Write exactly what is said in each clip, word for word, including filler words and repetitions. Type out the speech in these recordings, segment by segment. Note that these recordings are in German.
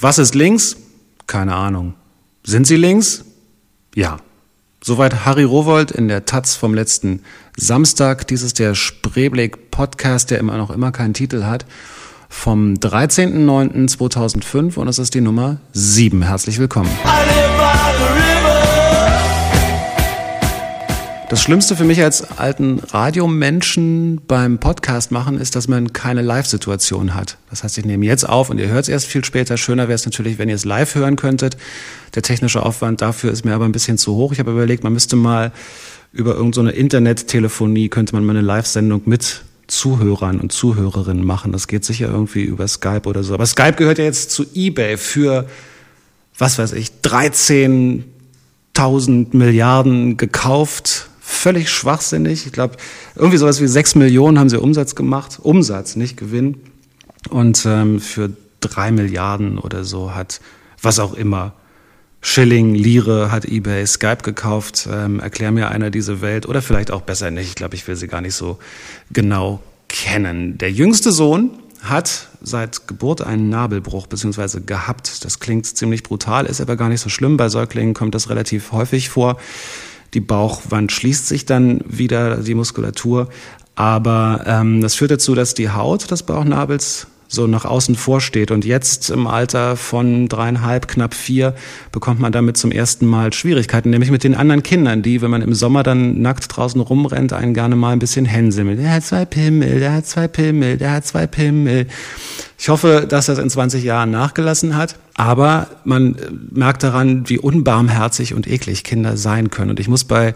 Was ist links? Keine Ahnung. Sind sie links? Ja. Soweit Harry Rowohlt in der Taz vom letzten Samstag. Dies ist der Spreeblick-Podcast, der immer noch immer keinen Titel hat, vom dreizehnten neunten zweitausendfünf und es ist die Nummer sieben. Herzlich willkommen. Das Schlimmste für mich als alten Radiomenschen beim Podcast machen ist, dass man keine Live-Situation hat. Das heißt, ich nehme jetzt auf und ihr hört es erst viel später. Schöner wäre es natürlich, wenn ihr es live hören könntet. Der technische Aufwand dafür ist mir aber ein bisschen zu hoch. Ich habe überlegt, man müsste mal über irgendeine so Internettelefonie, könnte man mal eine Live-Sendung mit Zuhörern und Zuhörerinnen machen. Das geht sicher irgendwie über Skype oder so. Aber Skype gehört ja jetzt zu eBay für, was weiß ich, dreizehntausend Milliarden gekauft. Völlig schwachsinnig. Ich glaube, irgendwie sowas wie sechs Millionen haben sie Umsatz gemacht. Umsatz, nicht Gewinn. Und ähm, für drei Milliarden oder so hat, was auch immer, Schilling, Lire hat eBay Skype gekauft. Ähm, erklär mir einer diese Welt. Oder vielleicht auch besser nicht. Ich glaube, ich will sie gar nicht so genau kennen. Der jüngste Sohn hat seit Geburt einen Nabelbruch beziehungsweise gehabt. Das klingt ziemlich brutal, ist aber gar nicht so schlimm. Bei Säuglingen kommt das relativ häufig vor. Die Bauchwand schließt sich dann wieder, die Muskulatur. Aber ähm, das führt dazu, dass die Haut des Bauchnabels so nach außen vorsteht. Und jetzt im Alter von dreieinhalb, knapp vier, bekommt man damit zum ersten Mal Schwierigkeiten, nämlich mit den anderen Kindern, die, wenn man im Sommer dann nackt draußen rumrennt, einen gerne mal ein bisschen hänseln. Der hat zwei Pimmel, der hat zwei Pimmel, der hat zwei Pimmel. Ich hoffe, dass das in zwanzig Jahren nachgelassen hat. Aber man merkt daran, wie unbarmherzig und eklig Kinder sein können. Und ich muss bei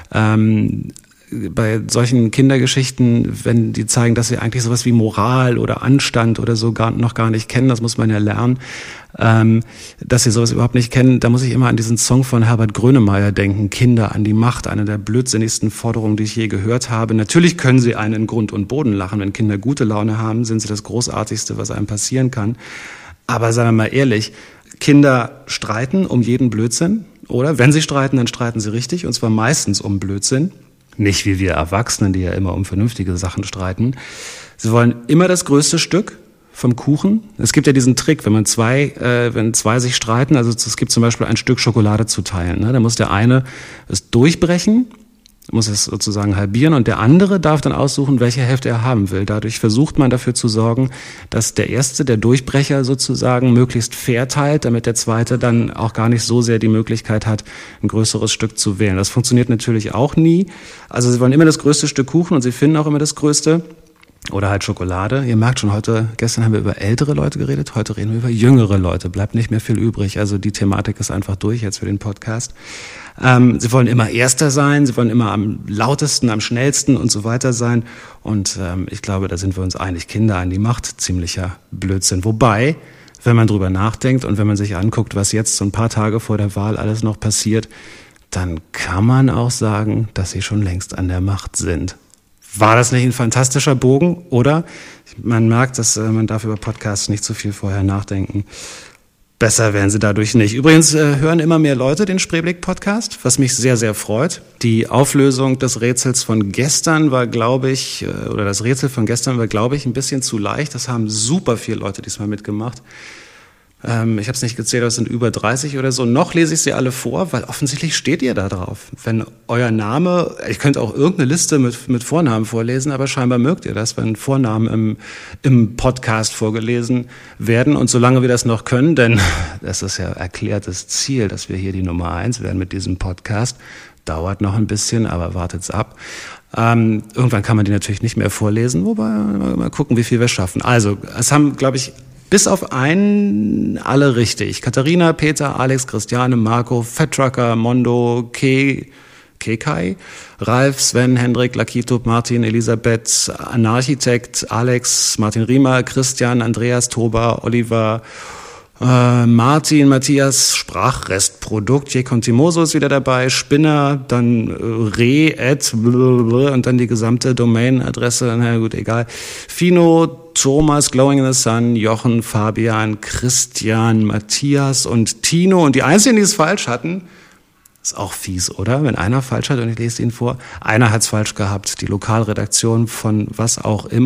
ähm, bei solchen Kindergeschichten, wenn die zeigen, dass sie eigentlich sowas wie Moral oder Anstand oder so gar, noch gar nicht kennen, das muss man ja lernen, ähm, dass sie sowas überhaupt nicht kennen, da muss ich immer an diesen Song von Herbert Grönemeyer denken, Kinder an die Macht, eine der blödsinnigsten Forderungen, die ich je gehört habe. Natürlich können sie einen in Grund und Boden lachen, wenn Kinder gute Laune haben, sind sie das Großartigste, was einem passieren kann. Aber seien wir mal ehrlich, Kinder streiten um jeden Blödsinn, oder? Wenn sie streiten, dann streiten sie richtig, und zwar meistens um Blödsinn. Nicht wie wir Erwachsenen, die ja immer um vernünftige Sachen streiten. Sie wollen immer das größte Stück vom Kuchen. Es gibt ja diesen Trick, wenn man zwei, äh, wenn zwei sich streiten, also es gibt zum Beispiel ein Stück Schokolade zu teilen, ne? Da muss der eine es durchbrechen, muss es sozusagen halbieren, und der andere darf dann aussuchen, welche Hälfte er haben will. Dadurch versucht man dafür zu sorgen, dass der Erste, der Durchbrecher sozusagen, möglichst fair teilt, damit der Zweite dann auch gar nicht so sehr die Möglichkeit hat, ein größeres Stück zu wählen. Das funktioniert natürlich auch nie. Also sie wollen immer das größte Stück Kuchen und sie finden auch immer das größte. Oder halt Schokolade. Ihr merkt schon, heute, gestern haben wir über ältere Leute geredet, heute reden wir über jüngere Leute. Bleibt nicht mehr viel übrig. Also die Thematik ist einfach durch jetzt für den Podcast. Ähm, sie wollen immer Erster sein, sie wollen immer am lautesten, am schnellsten und so weiter sein. Und ähm, ich glaube, da sind wir uns einig, Kinder an die Macht, ziemlicher Blödsinn. Wobei, wenn man drüber nachdenkt und wenn man sich anguckt, was jetzt so ein paar Tage vor der Wahl alles noch passiert, dann kann man auch sagen, dass sie schon längst an der Macht sind. War das nicht ein fantastischer Bogen, oder? Man merkt, dass äh, man darf über Podcasts nicht so viel vorher nachdenken. Besser werden sie dadurch nicht. Übrigens äh, hören immer mehr Leute den Spreeblick-Podcast, was mich sehr, sehr freut. Die Auflösung des Rätsels von gestern war, glaube ich, äh, oder das Rätsel von gestern war, glaube ich, ein bisschen zu leicht. Das haben super viele Leute diesmal mitgemacht. Ähm, ich habe es nicht gezählt, aber es sind über dreißig oder so. Noch lese ich sie alle vor, weil offensichtlich steht ihr da drauf. Wenn euer Name, ich könnte auch irgendeine Liste mit, mit Vornamen vorlesen, aber scheinbar mögt ihr das, wenn Vornamen im, im Podcast vorgelesen werden. Und solange wir das noch können, denn das ist ja erklärtes Ziel, dass wir hier die Nummer eins werden mit diesem Podcast, dauert noch ein bisschen, aber wartet's ab. Ähm, irgendwann kann man die natürlich nicht mehr vorlesen, wobei mal gucken, wie viel wir schaffen. Also, es haben, glaube ich, bis auf einen alle richtig. Katharina, Peter, Alex, Christiane, Marco, Fettrucker, Mondo, Ke, Kekai, Ralf, Sven, Hendrik, Lakito, Martin, Elisabeth, Anarchitekt, Alex, Martin Riemer, Christian, Andreas, Toba, Oliver, äh, Martin, Matthias, Sprachrestprodukt, J. Contimoso ist wieder dabei, Spinner, dann äh, Re, Ed, blablabla, und dann die gesamte Domain-Adresse, na gut, egal. Fino, Thomas, Glowing in the Sun, Jochen, Fabian, Christian, Matthias und Tino. Und die Einzigen, die es falsch hatten, ist auch fies, oder? Wenn einer falsch hat und ich lese ihn vor. Einer hat es falsch gehabt. Die Lokalredaktion von was auch immer.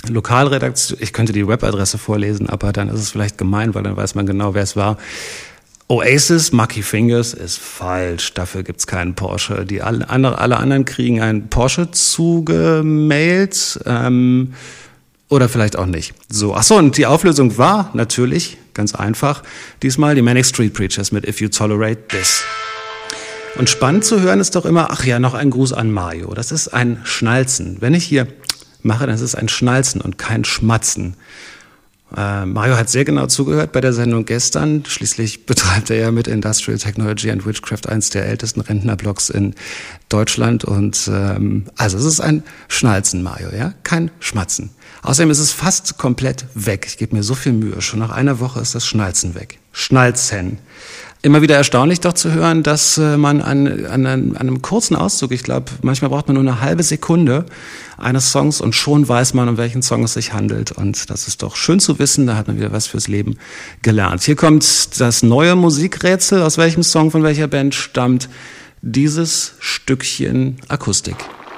Lokalredaktion, ich könnte die Webadresse vorlesen, aber dann ist es vielleicht gemein, weil dann weiß man genau, wer es war. Oasis, Mucky Fingers ist falsch, dafür gibt's keinen Porsche. Die alle, andere, alle anderen kriegen einen Porsche zugemailt, ähm, oder vielleicht auch nicht. So, ach so, und die Auflösung war natürlich ganz einfach. Diesmal die Manic Street Preachers mit If You Tolerate This. Und spannend zu hören ist doch immer, ach ja, noch ein Gruß an Mario. Das ist ein Schnalzen. Wenn ich hier mache, dann ist es ein Schnalzen und kein Schmatzen. Äh, Mario hat sehr genau zugehört bei der Sendung gestern. Schließlich betreibt er ja mit Industrial Technology and Witchcraft eins der ältesten Rentnerblogs in Deutschland. Und ähm, also es ist ein Schnalzen, Mario, ja, kein Schmatzen. Außerdem ist es fast komplett weg. Ich gebe mir so viel Mühe. Schon nach einer Woche ist das Schnalzen weg. Schnalzen. Immer wieder erstaunlich doch zu hören, dass äh, man an, an, an einem kurzen Auszug, ich glaube, manchmal braucht man nur eine halbe Sekunde eines Songs und schon weiß man, um welchen Song es sich handelt. Und das ist doch schön zu wissen, da hat man wieder was fürs Leben gelernt. Hier kommt das neue Musikrätsel. Aus welchem Song von welcher Band stammt dieses Stückchen Akustik?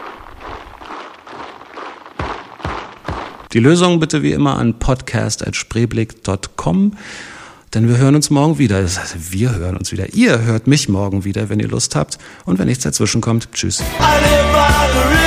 Die Lösung bitte wie immer an podcast at spreeblick punkt com. Denn wir hören uns morgen wieder. Das heißt, wir hören uns wieder. Ihr hört mich morgen wieder, wenn ihr Lust habt. Und wenn nichts dazwischen kommt, tschüss.